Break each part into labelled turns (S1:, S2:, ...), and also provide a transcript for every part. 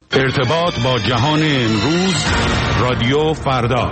S1: ارتباط با جهان امروز، رادیو فردا.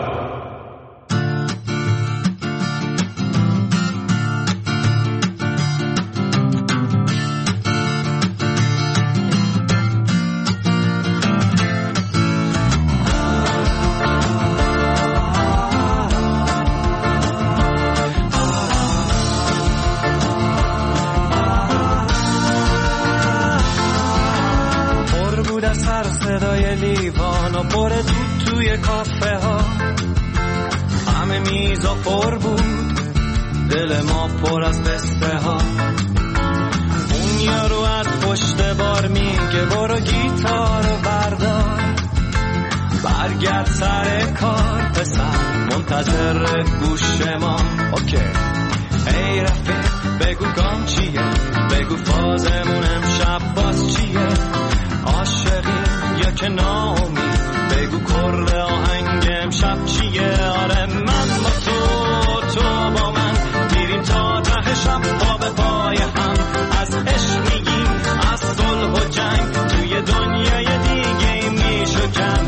S2: صدای لیوان و پر دود توی کافه ها، همه میزا پر بود، دل ما پر از قصه ها. اون یارو از پشت بار میگه برو گیتارو بردار، برگرد سر کار پسر، منتظر گوش ما. اوکی ای رفیق بگو گام چیه، بگو فازمون امشب باز چیه، عاشقی یا که ناامید، بگو کرد آهنگ امشب چیه. آره من با تو با من میریم تا ته شب، پا به پای هم از عشق میگیم، از صلح و جنگ توی دنیای دیگه میشکن.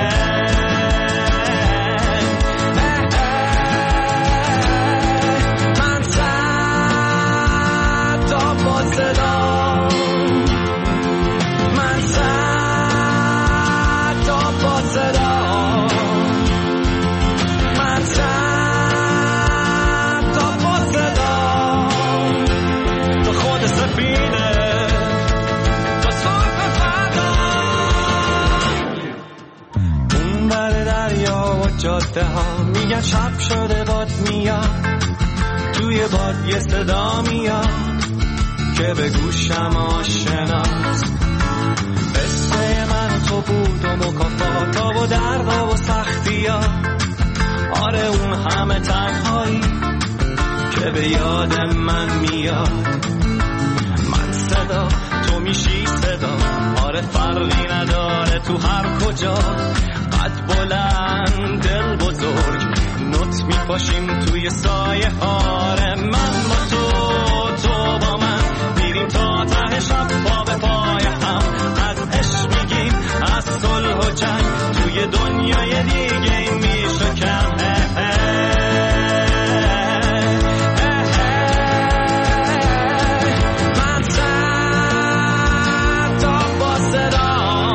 S2: من صد تا با صدا، جاده ها میگن شب شده باد میاد، توی باد یه صدا میاد که به گوشم آشناست. قصه من تو بود و مکافاتا و دردا و سختی ها، آره اون همه تنهایی که به یاد من میاد. من صدا تو میشی صدا، آره فرقی نداره تو هر کجا، قد بلند دل بزرگ نوت میپاشیم توی سایه هاره. من با تو با من میریم تا ته شب، پا به پای هم از عشق میگیم، از صلح و جنگ توی دنیای دیگه میشکن. من صد تا با صدا،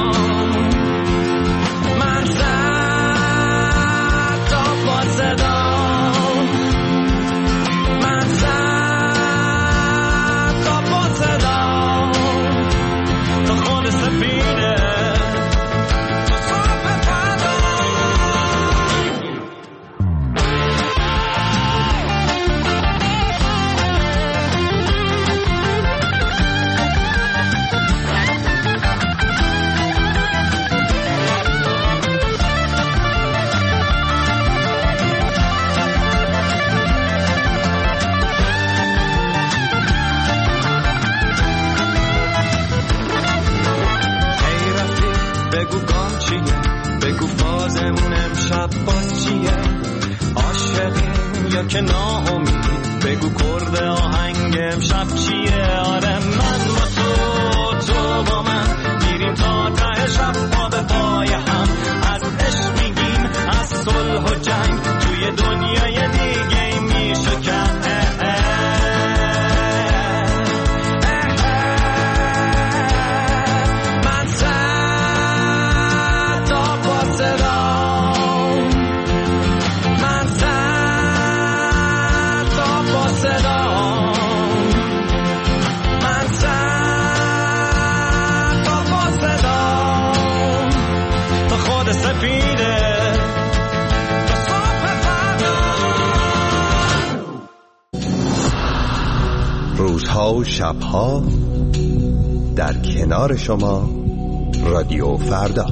S2: که ناامید، بگو کرد آهنگ امشب چیه. آره من با تو با من میریم تا ته شب، پا به پای هم از عشق میگیم، از صلح و جنگ توی دنیای دیگه میشکن. من صد تا با صدا،
S3: روزها و شبها در کنار شما، رادیو فردا.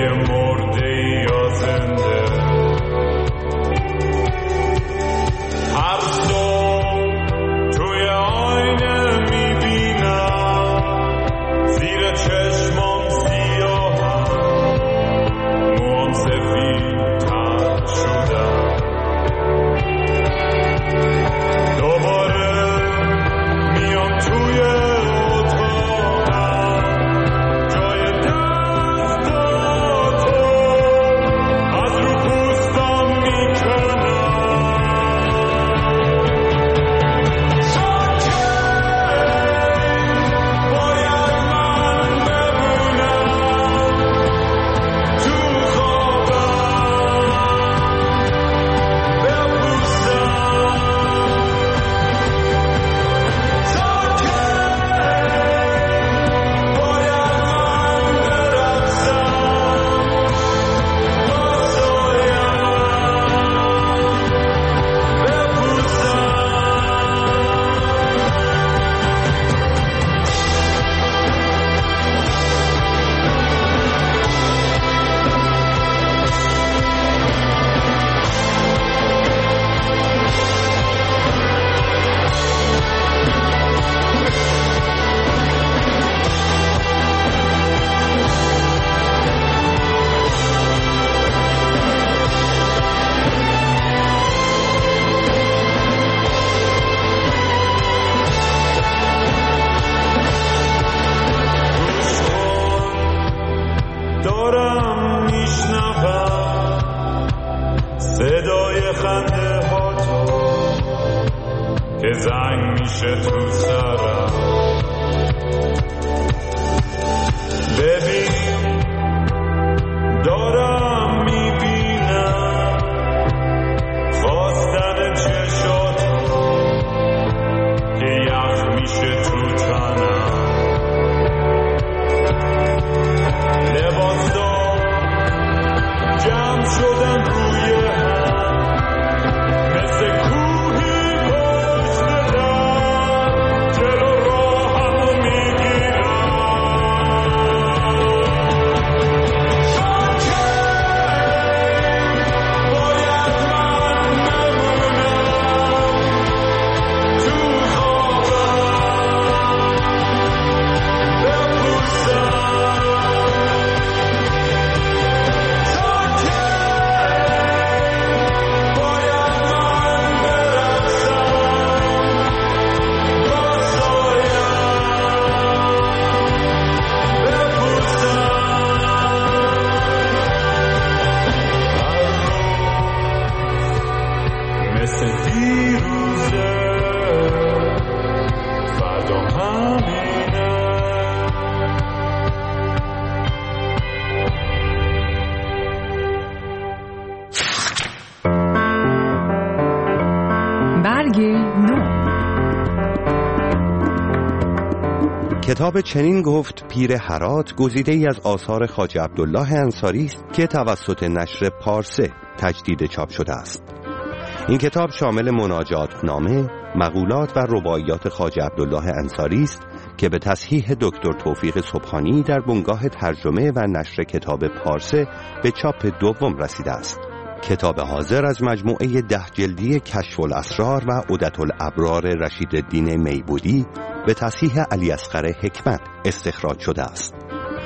S3: کتاب چنین گفت پیر هرات گزیده‌ای از آثار خواجه عبدالله انصاری است که توسط نشر پارسه تجدید چاپ شده است. این کتاب شامل مناجات نامه، مقولات و رباعیات خواجه عبدالله انصاری است که به تصحیح دکتر توفیق سبحانی در بنگاه ترجمه و نشر کتاب پارسه به چاپ دوم رسیده است. کتاب حاضر از مجموعه 10 جلدی کشف الاسرار و عدة الابرار رشید الدین میبودی به تصحیح علی اصغر حکمت استخراج شده است.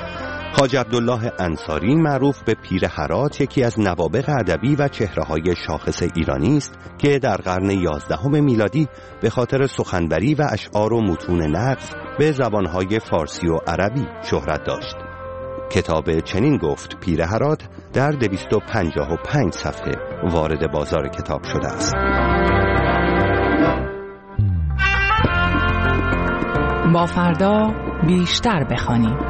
S3: خواجه عبدالله انصاری معروف به پیر هرات یکی از نوابغ ادبی و چهره‌های شاخص ایرانی است که در قرن 11 میلادی به خاطر سخنوری و اشعار و متون نقد به زبانهای فارسی و عربی شهرت داشت. کتاب چنین گفت پیر هرات در 255 صفحه وارد بازار کتاب شده است.
S4: با فردا بیشتر بخوانیم.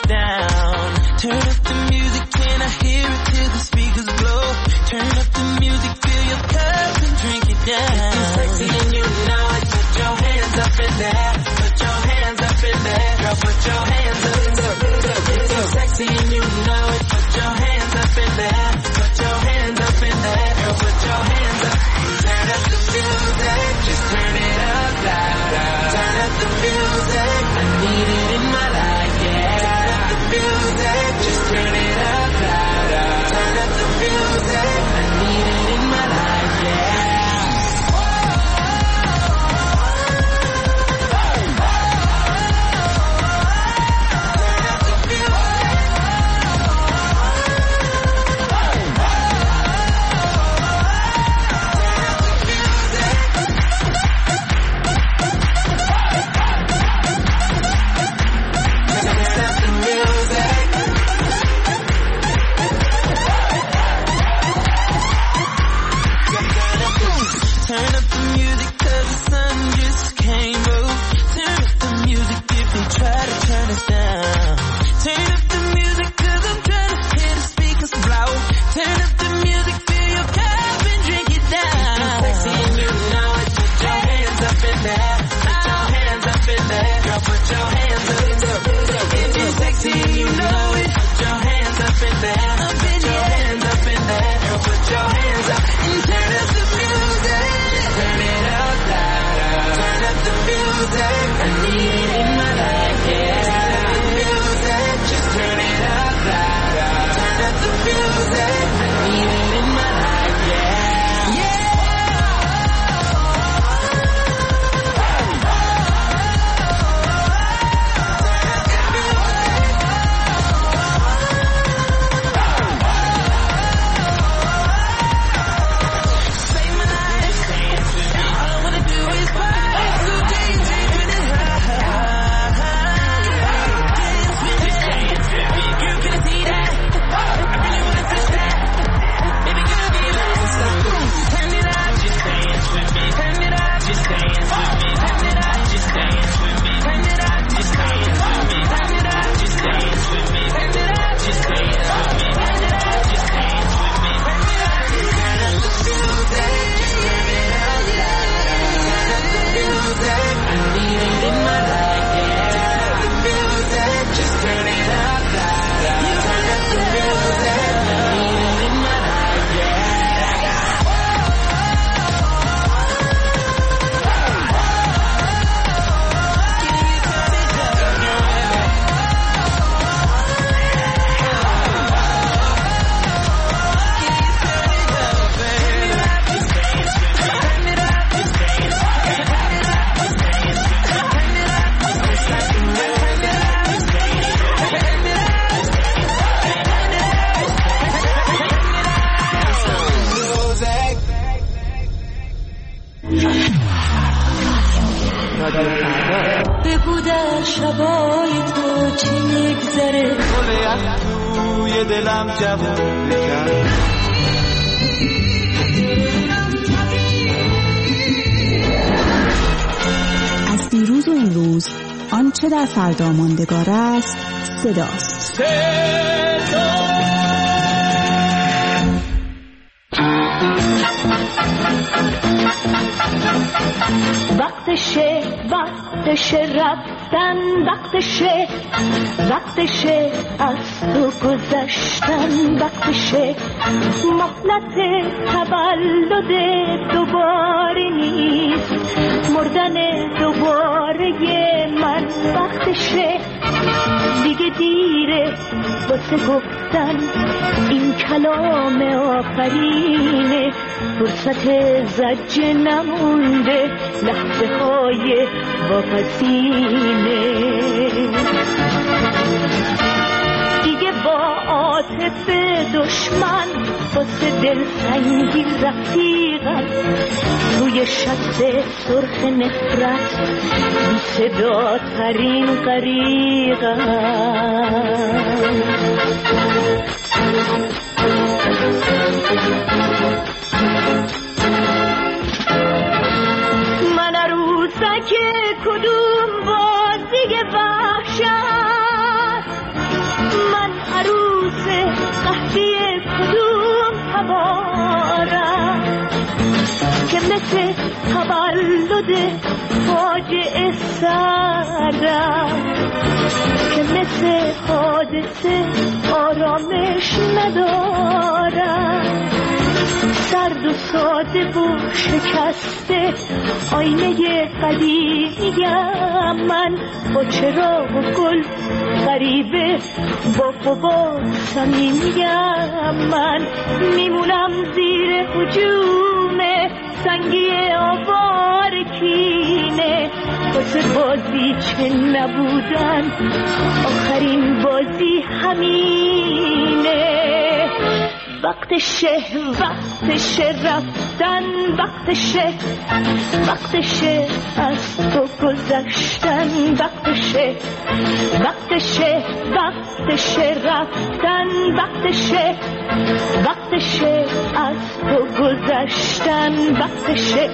S5: Turn up the music, can I hear it till the speakers blow? Turn up the music.
S2: your hands up. If you're sexy and you know it, put your hands up in there. Put your hands up in there. Girl, put your hands up. Turn up the music, just turn it up louder. Turn up the music, I need it in my life, yeah. Turn up the music, just turn it up louder. Turn up the music, I need it in my life, yeah.
S5: بگو در شبای تو چی میگذره
S2: گله از توی دلم جوون بکن
S6: از دیروز و امروز آنچه در فردا ماندگار است صداست.
S5: وقتشه رفتن، وقتشه از تو گذشتن، وقتشه مهلت تولد دوباره نیست، مردن دوباره من، وقتشه دیگه دیره واسه گفتن این کلام آخرینه، فرصت زجر نمونده، لحظه های واپسینه، دیگه با عاطف دشمن واسه دلسنگی رفیقم، روی شط سرخ نفرت بی صدا ترین غریقم. من عروسک کدوم بازی وحشت، من عروس قهدی کدوم هوارم، که مثل تولد فاجعه سردم، که مثل حادثه آرامش ندارم، سرد و ساده و شکسته آینه قدیمیم من، با چراغ و گل غریبه با بابا صمیمیم من، میمونم زیر هجوم سنگی آوار کینه، واسه بازی چه نبودن آخرین بازی همینه. وقتشه رفتن، وقتشه از تو گذشتن، وقتشه رفتن، وقتشه از تو گذشتن، وقتشه.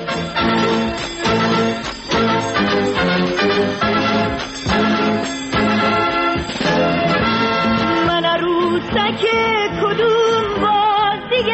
S5: من عروسک کدوم بازی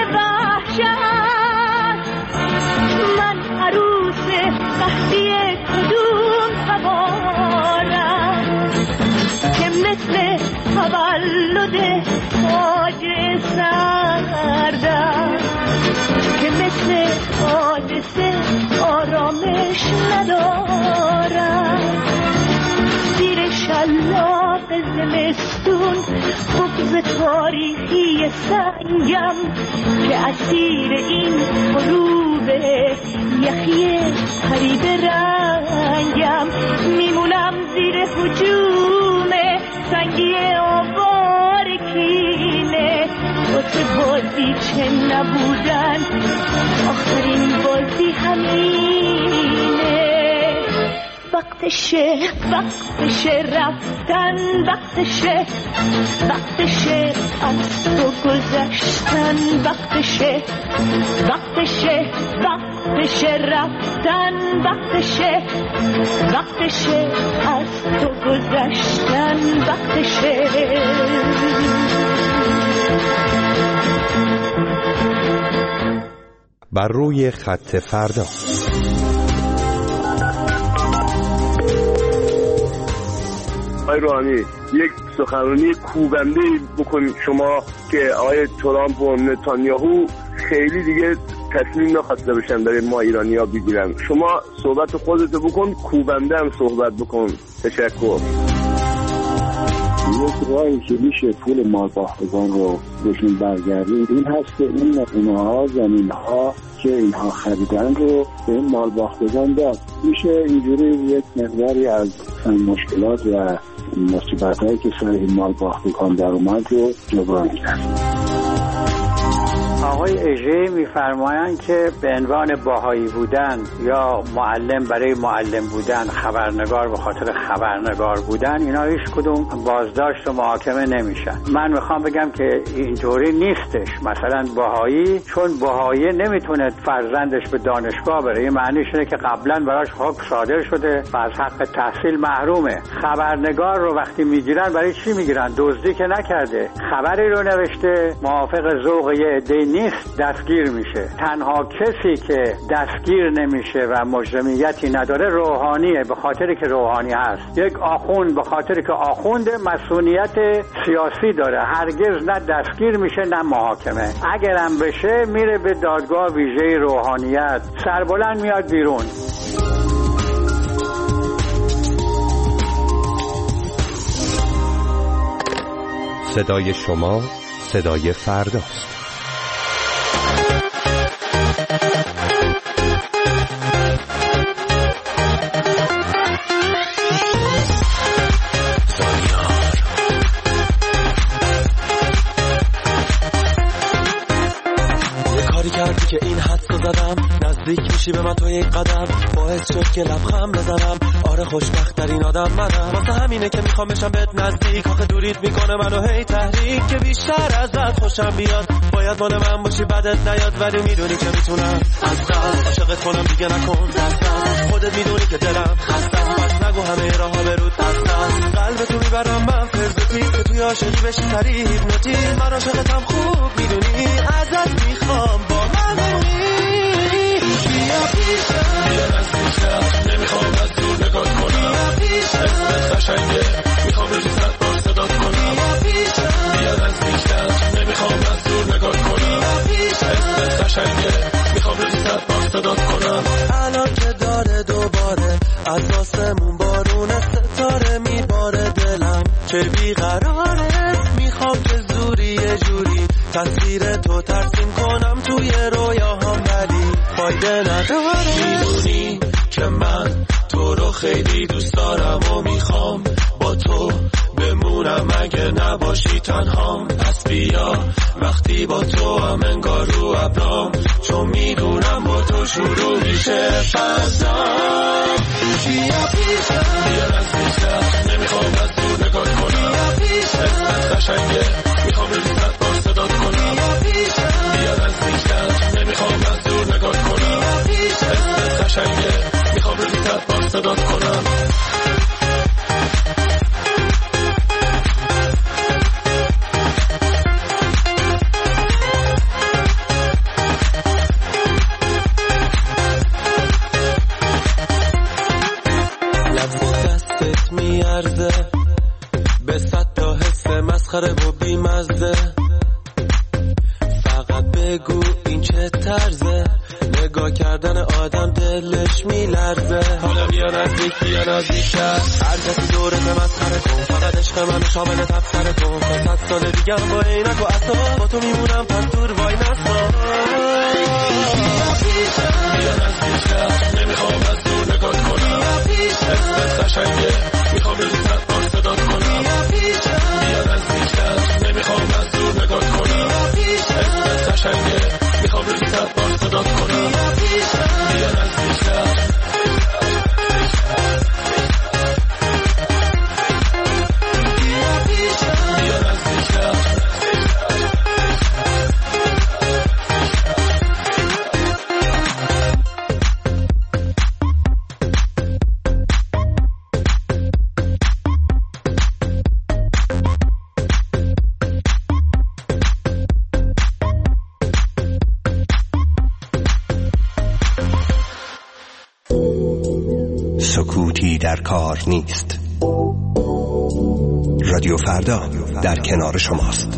S5: وحشت، من عروس قهدی کدوم سوارم، که مثل تولد فاجعه سردم، که مثل حادثه آرامش ندارم، زیر شلاق زمستون بغض تاریخی سنگم، که اسیر این غروب یخی قریب رنگم، میمونم زیر هجوم سنگی آوار کینه، واسه بازی چه نبودن آخرین بازی همینه. وقتشه رفتن، وقتشه از تو گذشتن، وقتشه رفتن، وقتشه از تو گذشتن، وقتشه.
S3: بر روی خط فردا.
S7: آقای روحانی، یک سخنرانی کوبنده بکنید شما که آقای ترامپ و نتانیاهو خیلی دیگه تصمیم نخواسته بشن برای ما ایرانی‌ها بگیرن. شما صحبت خودتو بکن، کوبنده هم صحبت بکن. تشکر.
S8: یک راهی که میشه پول مالباختگان رو بهشون برگردیم این هست که اونها زمین‌ها که اینها خریدن رو به این مالباختگان داد. میشه اینجوری یک مقداری از مشکلات و مصیبت‌هایی که سر این مالباختگان در اومد رو جبران کرد.
S9: آقای اژه میفرمایند که به عنوان باهایی بودن یا معلم برای معلم بودن، خبرنگار به خاطر خبرنگار بودن، اینا هیچ کدوم بازداشت و محاکمه نمیشن. من میخوام بگم که اینطوری نیستش. مثلا باهایی چون باهایی نمیتونه فرزندش به دانشگاه بره، این معنیش اینه که قبلا براش حکم صادر شده و از حق تحصیل محرومه. خبرنگار رو وقتی میگیرن برای چی میگیرن؟ دزدی که نکرده، خبری رو نوشته، موافق ذوق یه عده نیست، دستگیر میشه. تنها کسی که دستگیر نمیشه و مجرمیتی نداره روحانیه، به خاطر که روحانی هست. یک آخوند به خاطر که آخونده مسئولیت سیاسی داره، هرگز نه دستگیر میشه نه محاکمه. اگرم بشه میره به دادگاه ویژه روحانیت، سربلند میاد بیرون.
S3: صدای شما صدای فرداست.
S2: که این حدسو زدم نزدیک میشی به من تو یک قدم، باعث شد که لبخند بزنم. آره خوشبخت ترین آدم منم، واسه همینه که میخوام بشم بهت نزدیک. آخه دوریت میکنه منو هی تحریک، که بیشتر ازت خوشم بیاد. باید مال من باشی بدت نیاد، ولی میدونی که میتونم از قلب عاشقت کنم، دیگه نکن دستم. خودت میدونی که دلم خستم، پس نگو همه راهها برود دستم. قلبتو میبرم من فرزتی، که توی عاشقی بشی سریع هیپنوتی. من عاشقتم خوب میدونی، ازت میخوام با من بمونی.
S10: بیقراره، میخوام که زوری یه جوری تصویر تو ترسیم کنم توی رویاهام، ولی فایده نداره. میدونی که من تو رو خیلی دوست دارم و میخوام با تو بمونم اگه نباشی تنهام. پس بیا وقتی با تو هم انگار رو ابرام، چون میدونم با تو شروع میشه فضا. بیا پیشم، بیا نزدیکم، نمیخوام از دور نگاه کنم. اسمت قشنگه، میخوام ریزت بار صدات کنم. بیا نزدیکم، نمیخوام از دور نگاه کنم. اسمت قشنگه، میخوام ریزت بار صدات کنم. به صد تا حس مسخره و بیمزه، فقط بگو این چه طرزه، نگاه کردن آدم دلش میلرزه. حالا بیا نزدیک، بیا نزدیکتر، هر کسی دورت مسخره کن، فقط عشق من شامل تبصره کن. 100 سال دیگه با عینک و عصا با تو میمونم، پس دور وای نسا. بیا نزدیکتر، نمیخوام از دور نگاه کنم. اسمت قشنگه، میخوام ریزت بار صدات کنم. بیا نزدیکتر، نمیخوام از دور نگاه کنم. اسمت قشنگه، میخوام ریزت بار صدات کنم. بیا نزدیکتر.
S3: سکوتی در کار نیست. رادیو فردا در کنار شماست.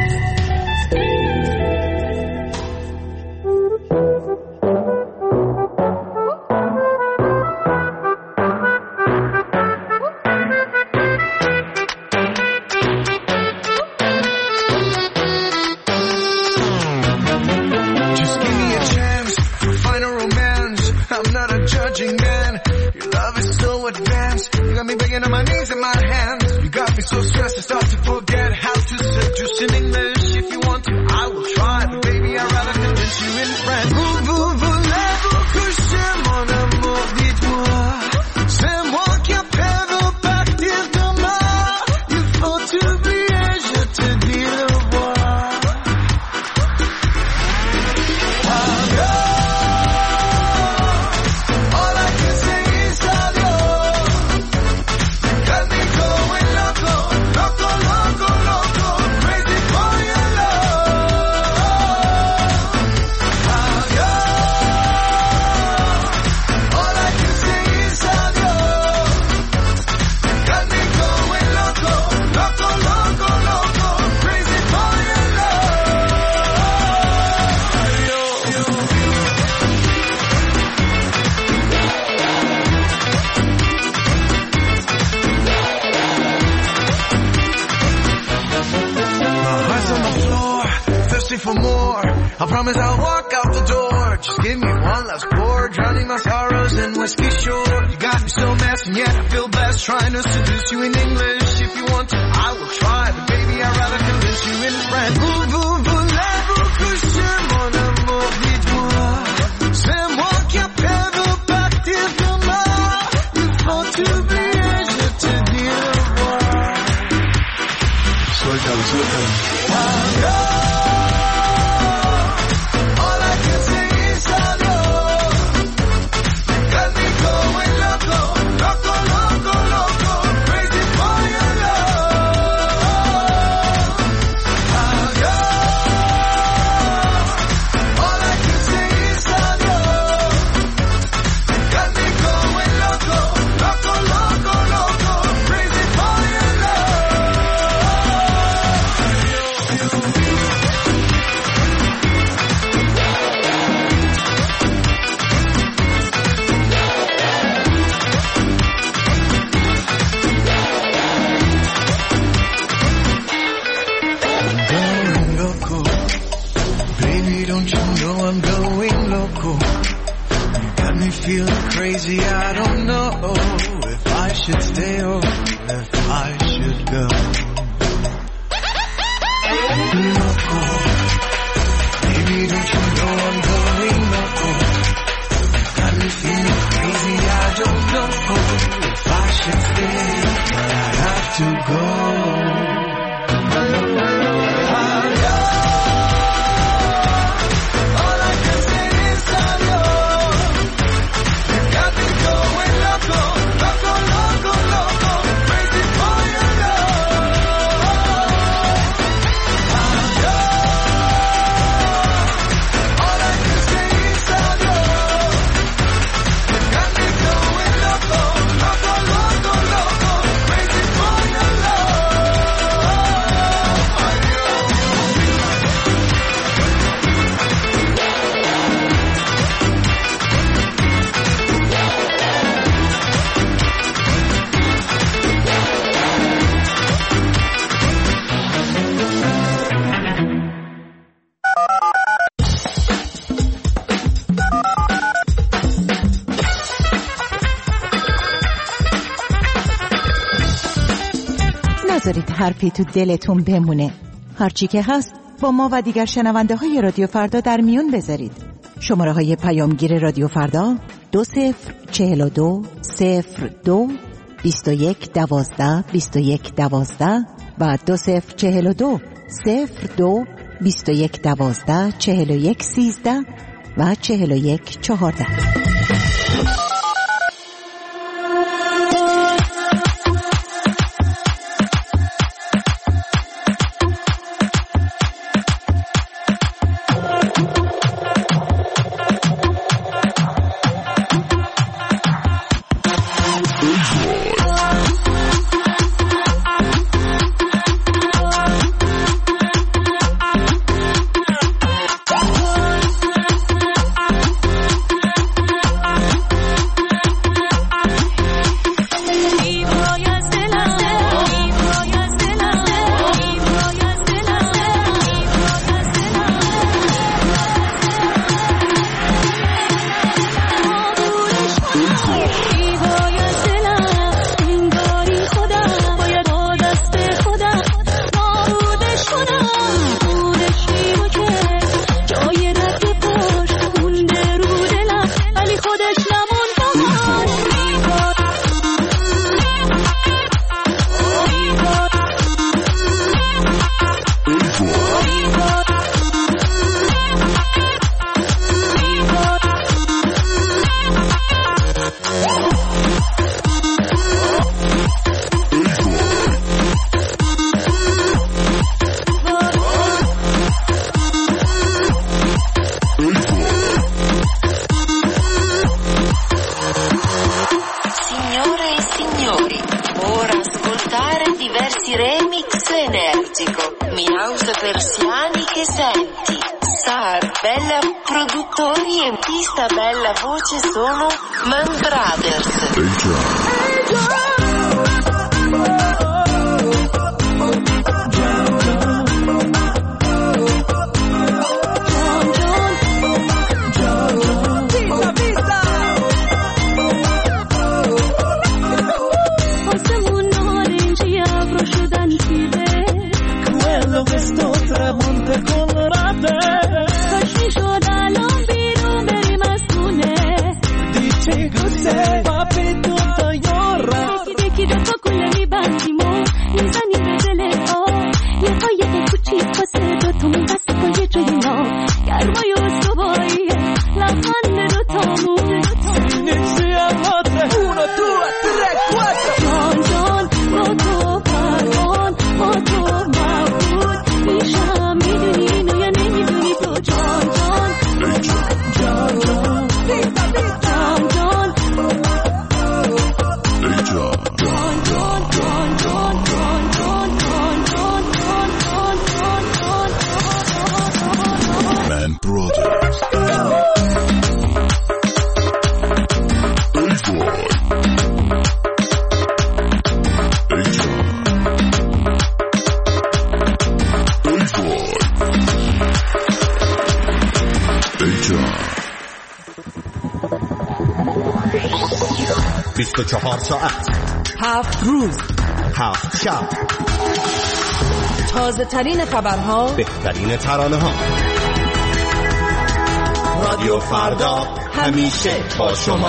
S11: I promise I'll walk out the door. Just give me one last pour, drowning my sorrows in whiskey shore. You got me so messed and yet I feel blessed, trying to seduce you in English. If you want to, I will try, but baby I'd rather convince you in French. Voulez-vous coucher mon amour, dites-moi. C'est moi qui appelle partir demain. Il faut t'oublier, je te dis au revoir. Suelta. don't you know I'm going loco? You got me feeling crazy, I don't know if I should stay or if I should go. Loco, baby, don't you know I'm going loco? You got me feeling crazy, I don't know if I should stay, but I have to go.
S12: نذارید حرفی تو دلتون بمونه. هرچی که هست با ما و دیگر شنونده های رادیو فردا در میون بذارید. شماره های پیامگیر رادیو فردا 2042 02 21 12 21 12 و 2042 02 21 12 41 13 و 41 14.
S13: Voce sono Man Brothers.
S1: بجا 24 ساعت
S4: 7 روز
S1: 7 شب
S4: تازه ترین خبرها،
S1: بهترین ترانه ها. رادیو فردا همیشه با شما.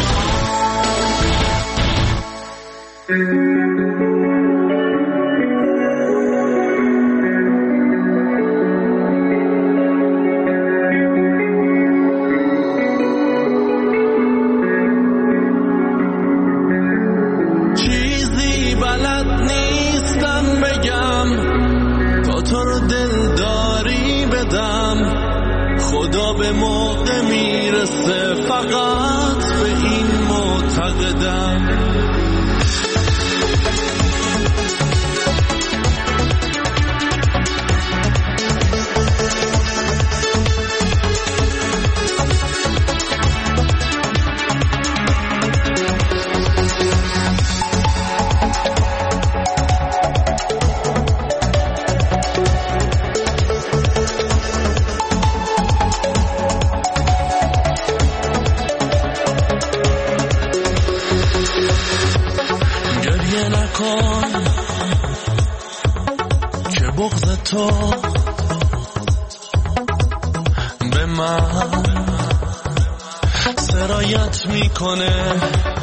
S10: خدا به موقع میرسه، فقط به این معتقدم. که بغض تو به من سرایت میکنه،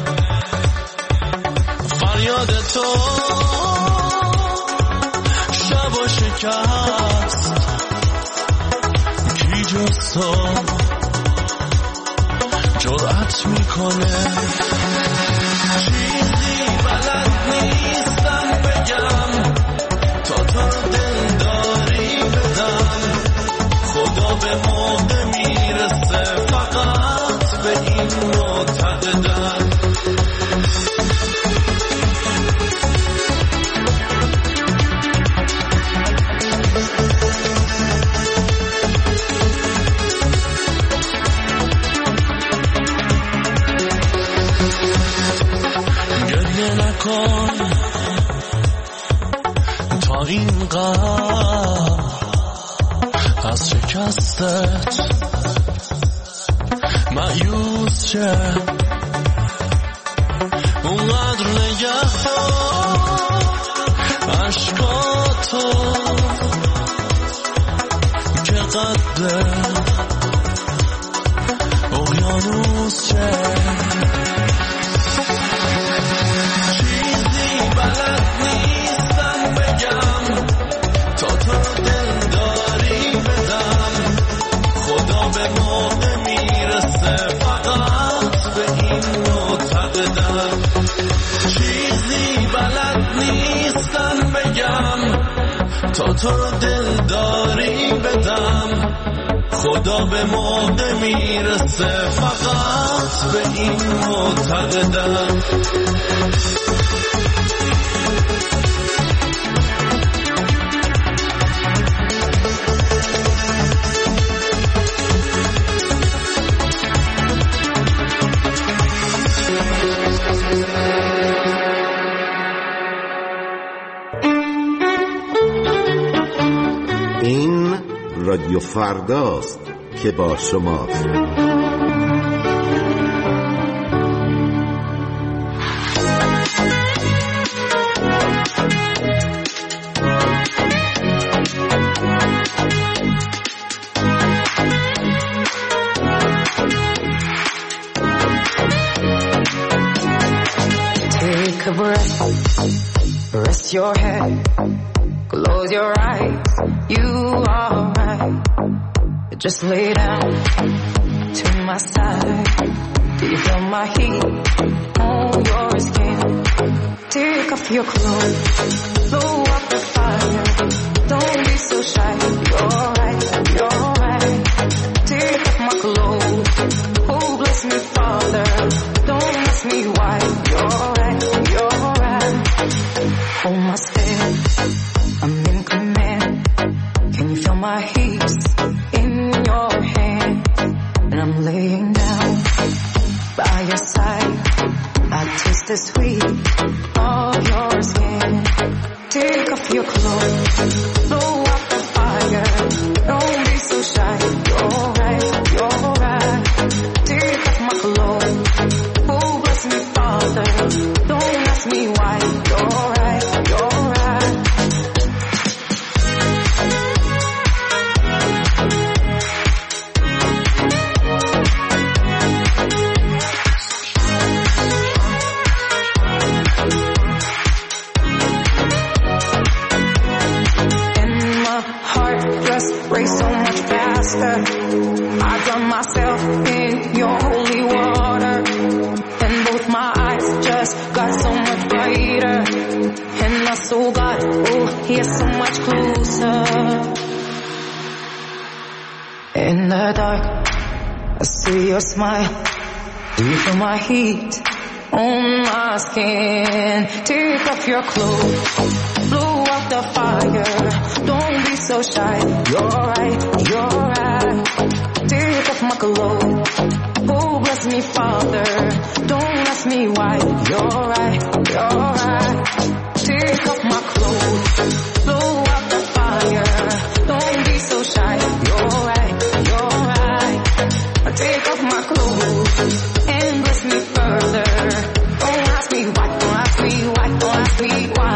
S10: فریاد تو شب و شکست، کی جز تو جرأت میکنه. چیزی بلد نیستم بگم تا تو رو دلداری بدم، خدا به موقع میرسه، فقط به این معتقدم. گریه نکن تا اینقدر از شکستت مایوس شه، اونقدر نگه عشقاتو که قد اقیانوس شه. چیزی بلد نیستم بگم تا تو دلداری بدم، خدا به موقع میرسه، فقط به این معتقدم. چیزی بلد نیستم بگم تا تو رو دلداری بدم، خدا به موقع میرسه، فقط به این معتقدم.
S14: این رادیو فرداست که با شماست.
S15: Take a breath, rest your head, close your eyes, you are right. Just lay down to my side. Do you feel my heat on your skin? Take off your clothes, blow up the fire. Don't be so shy, you're right, you're right. Take off my clothes, oh bless me Father. Don't ask me why, you're right, you're right. Hold my step, I'm in command. Can you feel my heat in your hand? And I'm laying down by your side. I taste the sweet of your skin. Take off your clothes, blow up the fire. Don't be so shy, you're right, you're drown myself in your holy water. And both my eyes just got so much brighter. And my soul got, oh, yeah, so much closer. In the dark, I see your smile. Do you feel my heat on my skin? Take off your clothes, blow out the fire. Don't be so shy. You're right, you're right. Take off my clothes. Oh, bless me, Father. Don't ask me why. You're right, you're right. Take off my clothes, blow out the fire. Don't be so shy. You're right, you're right. Take off my clothes and bless me further. Don't ask me why, don't ask me why, don't ask me why.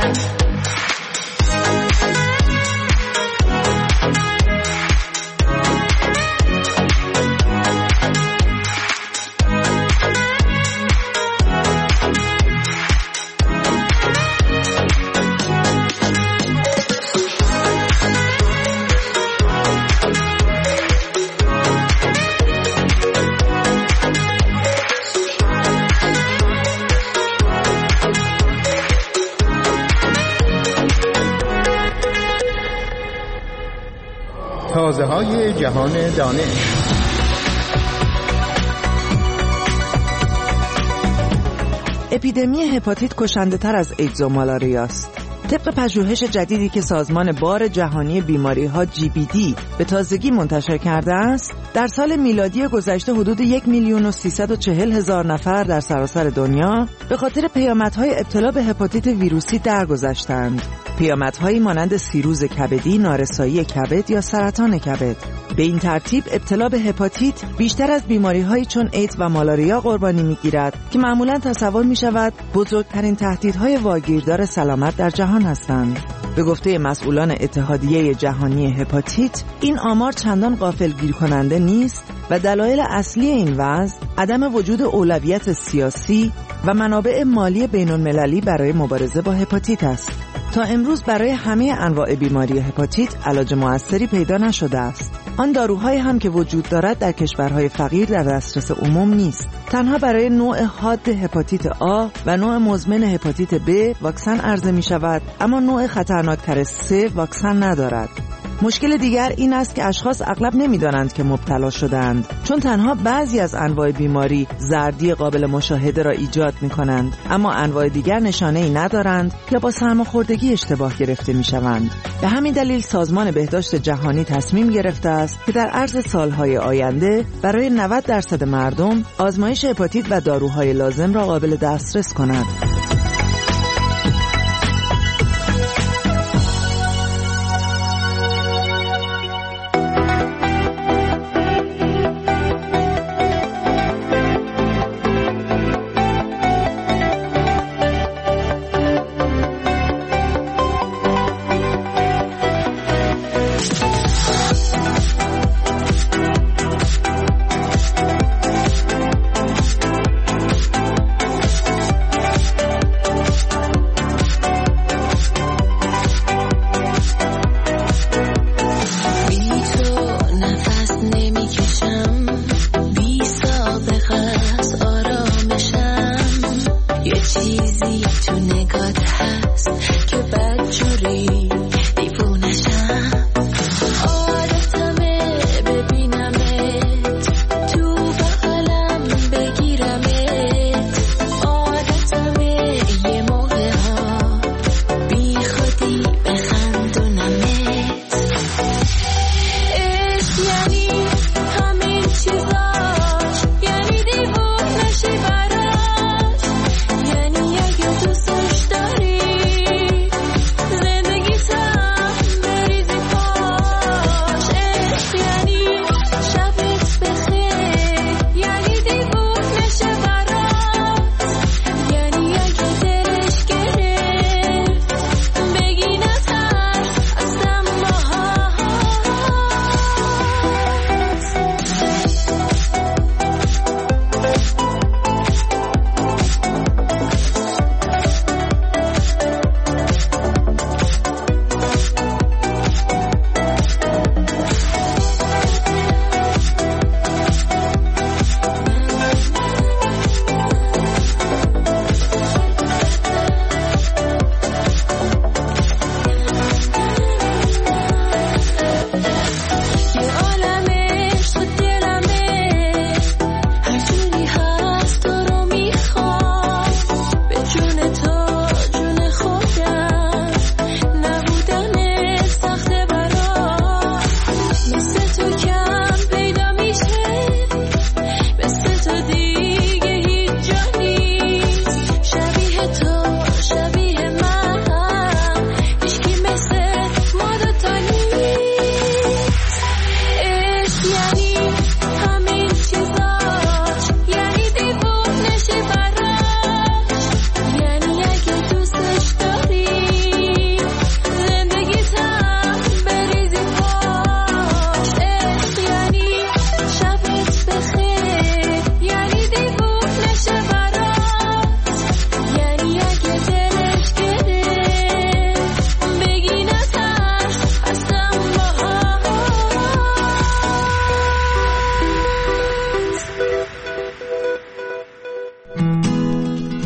S16: تازه‌های جهان دانش.
S17: اپیدمی هپاتیت کشنده تر از ایدز و مالاریا است. طبق پژوهش جدیدی که سازمان بار جهانی بیماری‌ها GBD به تازگی منتشر کرده است، در سال میلادی گذشته حدود 1,340,000 نفر در سراسر دنیا به خاطر پیامدهای ابتلا به هپاتیت ویروسی درگذشتند. پیامدهایی مانند سیروز کبدی، نارسایی کبد یا سرطان کبد. به این ترتیب ابتلا به هپاتیت بیشتر از بیماری‌هایی چون ایدز و مالاریا قربانی می‌گیرد که معمولاً تصور می‌شود بزرگترین تهدیدهای واگیردار سلامت در جهان هستند. به گفته مسئولان اتحادیه جهانی هپاتیت، این آمار چندان غافلگیر کننده نیست و دلایل اصلی این وضع عدم وجود اولویت سیاسی و منابع مالی بین‌المللی برای مبارزه با هپاتیت است. تا امروز برای همه انواع بیماری هپاتیت علاج موثری پیدا نشده است. آن داروهایی هم که وجود دارد در کشورهای فقیر در دسترس عموم نیست. تنها برای نوع حاد هپاتیت آ و نوع مزمن هپاتیت ب واکسن عرضه می شود، اما نوع خطرناکتر C واکسن ندارد. مشکل دیگر این است که اشخاص اغلب نمی‌دانند که مبتلا شدند، چون تنها بعضی از انواع بیماری زردی قابل مشاهده را ایجاد می‌کنند، اما انواع دیگر نشانه‌ای ندارند یا با سرماخوردگی اشتباه گرفته می‌شوند. به همین دلیل سازمان بهداشت جهانی تصمیم گرفته است که در عرض سال‌های آینده برای 90% مردم آزمایش هپاتیت و داروهای لازم را قابل دسترس کند.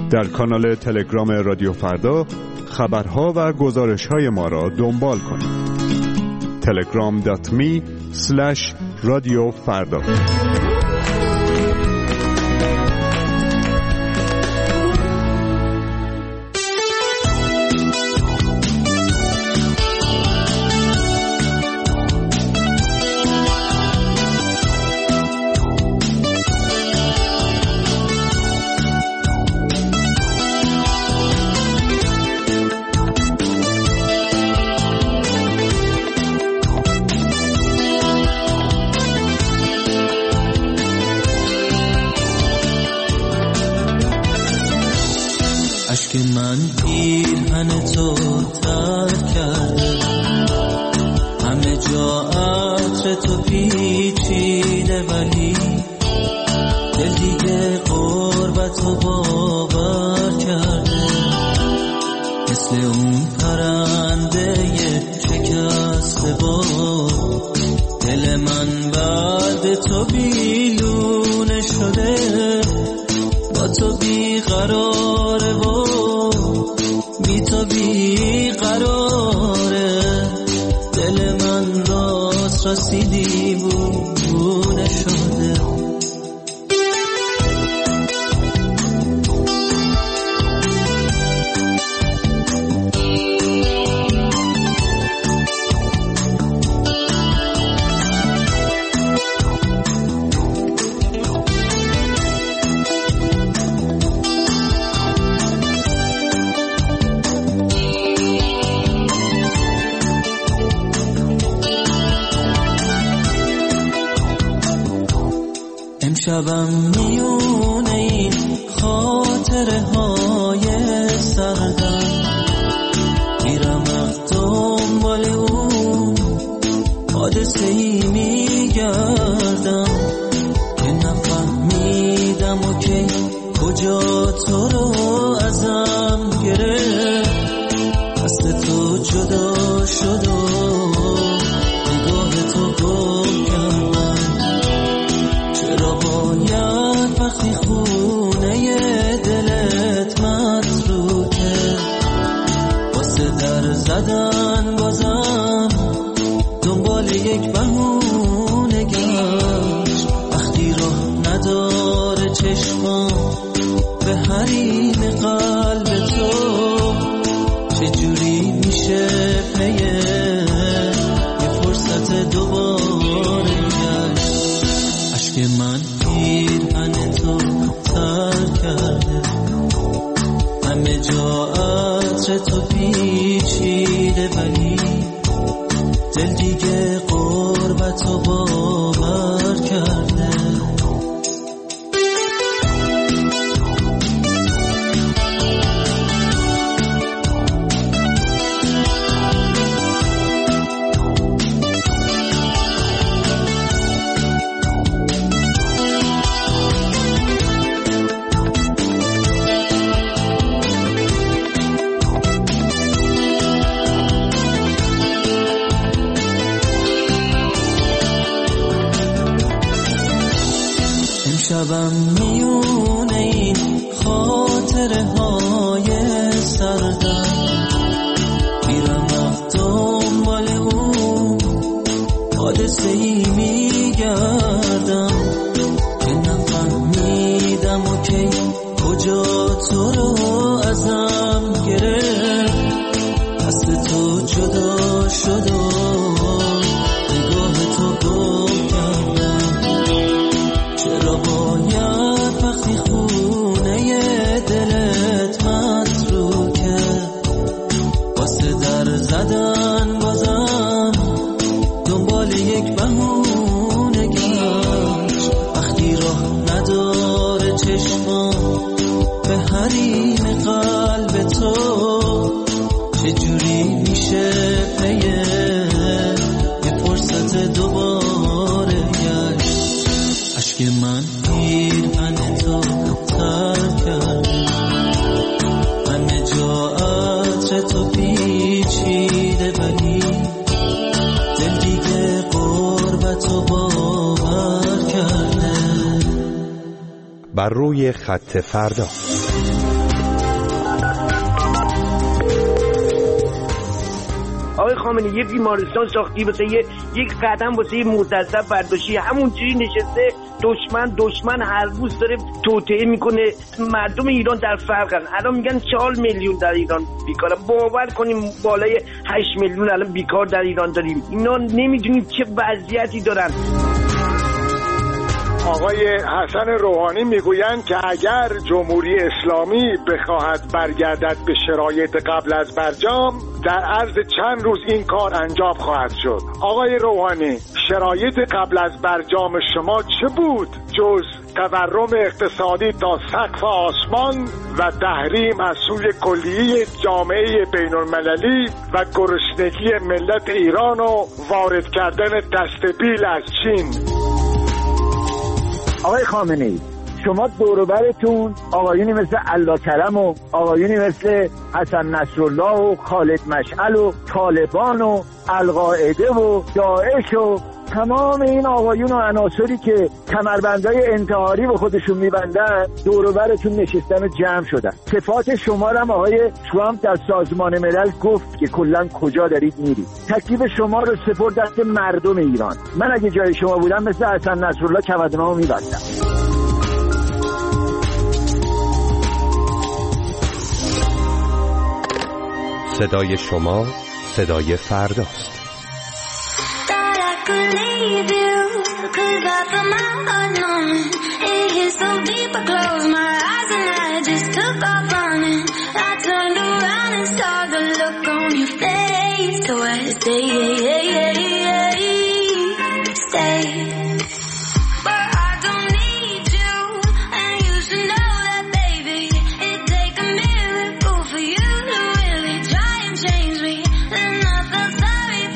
S1: در کانال تلگرام رادیو فردا خبرها و گزارش‌های ما را دنبال کنید. telegram.me/رادیوفردا.
S2: اشک من پیرهن تو ترک کرده، همه جا عطر تو پیچیده، ولی دل دیگه غربت رو باور کرده. مثل اون پرنده شکسته باد، دل من بعد تو بیلونه شده، با تو بیقراره و بی تو بیقراره. دل من راست راستی دیوونه شده. امشبم میونه این خاطره های سردم، میرم از دنبال اون حادثه ای میگردم که نفهمیدم و که کجا تو رو ازم گرفت. دست تو جدا شد و نگاه تو گم کردم. چرا باید وقتی خونه دلت متروکه، واسه در زدن بازم دنبال یک بهونه گشت. وقتی راه نداره چشمام به حریم قلب تو، چجوری میشه پیه یه فرصت دوباره گشت. اشک من پیرهن تو ترک کرده، همه جا عطر تو پیچیده، ولی دل دیگه غربت رو باور کرده. امشبم میونه این خاطره های سردم، میرم از دنبال اون حادثه ای میگردم که نفهمیدم و که کجا تو رو ازم گرفت. دست تو جدا شد و نگاه تو گم کردم. چرا باید وقتی خونه دلت متروکه، واسه در زدن بازم دنبال یک بهونه گشت. وقتی راه نداره چشمام به حریم قلب تو، چجوری میشه پیه یه فرصت دوباره گشت. اشک من پیرهن تو ترک کرده، همه جا عطر تو پیچیده، ولی دل دیگه غربت رو باور کرده.
S3: بر روی خط فردا
S18: خامنه‌ای یه بیمارستان ساختی واسه یک قدم واسه مستضعف برداشتی، همونجوری نشسته دشمن هر روز داره توطئه میکنه. مردم ایران در فرقن. الان میگن 4 میلیون در ایران بیکارن. باور کنیم بالای 8 میلیون الان بیکار در ایران داریم. اینا نمیدونیم چه وضعیتی دارن.
S19: آقای حسن روحانی میگویند که اگر جمهوری اسلامی بخواهد برگردد به شرایط قبل از برجام، در عرض چند روز این کار انجام خواهد شد. آقای روحانی، شرایط قبل از برجام شما چه بود جز تورم اقتصادی تا سقف آسمان و تحریم از سوی کلیه جامعه بین المللی و گرسنگی ملت ایران و وارد کردن دستبیل از چین؟
S8: آقای خامنه‌ای، شما دوروبرتون آقایونی مثل الله کرم و آقایونی مثل حسن نصرالله و خالد مشعل و طالبان و القاعده و داعش و تمام این آقایون و عناصری که کمربندهای انتحاری به خودشون میبندن دوروبرتون نشستن و جمع شدن. صفات شما رو هم آقای ترامپ در سازمان ملل گفت که کلا کجا دارید میرید. تکلیف شما رو سپرد دست مردم ایران. من اگه جای شما بودم مثل حسن نصرالله کمربندامو میبندم.
S3: صدای شما صدای فرداست.
S20: Could leave you, 'cause I felt my heart numbing. It hit so deep, I closed my eyes and I just took off running. I turned around and saw the look on your face. So I stay. But I don't need you, and you should know that, baby. It take a miracle for you to really try and change me. And I felt sorry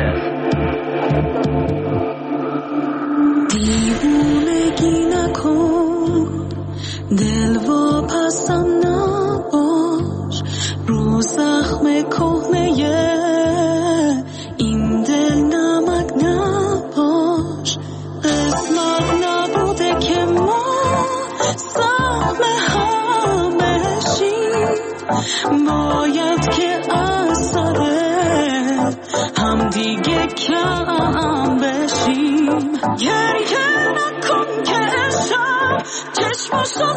S20: دیوونگی نکن دل واپسم نباش رو زخم کهنه این دل نمک نباش قسمت نبوده که ما سهم هم بشیم باید که از سر هم دیگه کم بشیم گریه نکن که عشق چشماشو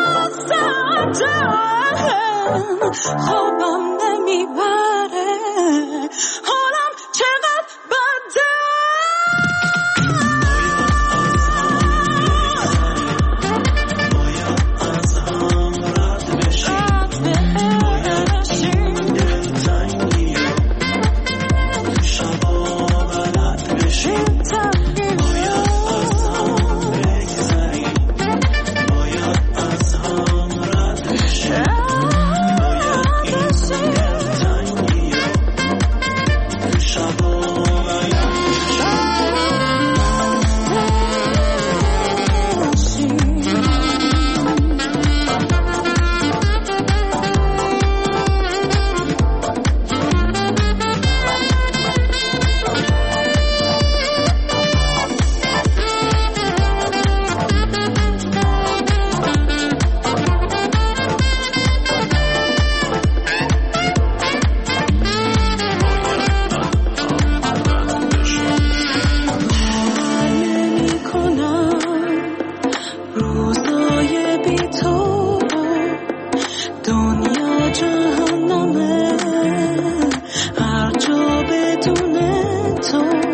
S20: زدم خوابم نمیبره حالم چقدر بده تو